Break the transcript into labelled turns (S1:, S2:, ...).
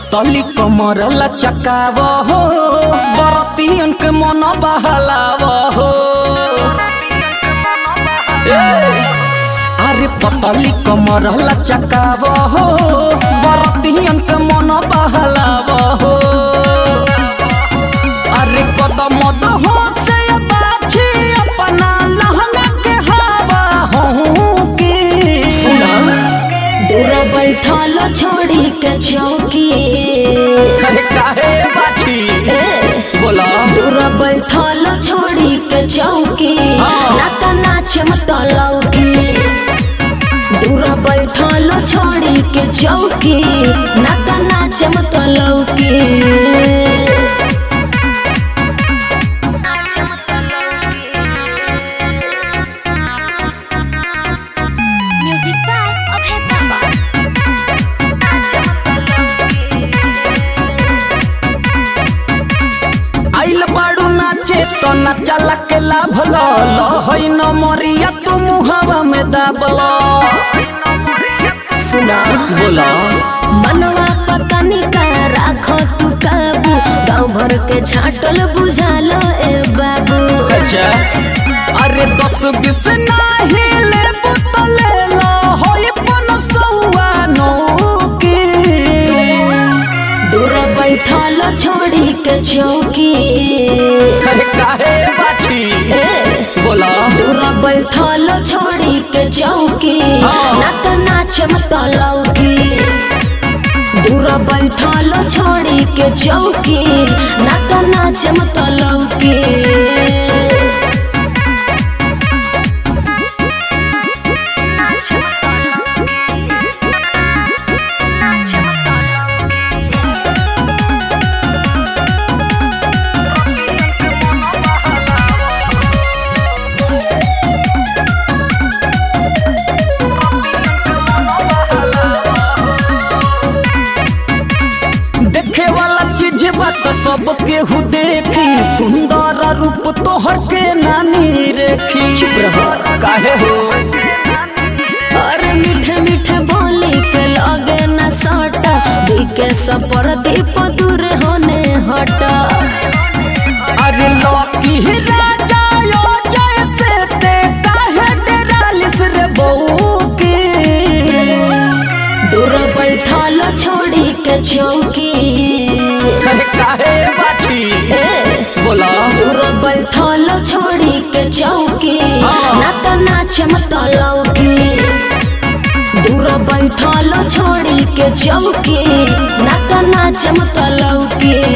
S1: पतली कमर लचकाव हो बरतियन के मन बहलाव हो। अरे पतली कमर लचकाव हो बरतियन के मन बहलाव हो। अरे कदम हो से बाछी अपना लहंगा के हवा हो की
S2: दूर बैठल छोड़ी के चौकी।
S1: अरे काहे बाछी बोला
S2: दूर बैठल छोड़ी के चौकी ना तो नाच मत लौकी। दूर बैठल छोड़ी के चौकी ना तो नाच मत लौकी।
S1: तो नचला के लाभ लहई न मरिया तू मुहावा में दाबल।
S2: सुना
S1: बोला
S2: मनवा पतनी का राखो तू काबू गाँव भर के छाटल बुझाल ए बाबू।
S1: अच्छा अरे 10-20 नाही ले बुतले लो होई 500 नौकी।
S2: दूर बैठल छोड़ी के चौकी।
S1: अरे काहे बाछी बोला
S2: दूर बैठल छोड़ी के चौकी ना तो नाच मत लौकी। दूर बैठल छोड़ी के चौकी ना तो नाच मत लौकी।
S1: सब केहू देखी सुंदर रूप तोहर के नानी रेखी।
S2: चुप रहो
S1: काहे हो
S2: अरे मीठे मीठे बोली के लगे न सटा दिखे सपर दीप दूर होने हटा।
S1: अरे लौकी राजा यो जैसे ते काहे डेरालिस रे बहू की।
S2: दूर बैठल छोड़ी के चौकी।
S1: अरे काहे बाछी बोला
S2: दूर बैठल छोड़ी के चौकी ना तो नाच मत लौकी। दूर बैठल छोड़ी के चौकी ना तो नाच मत लौकी।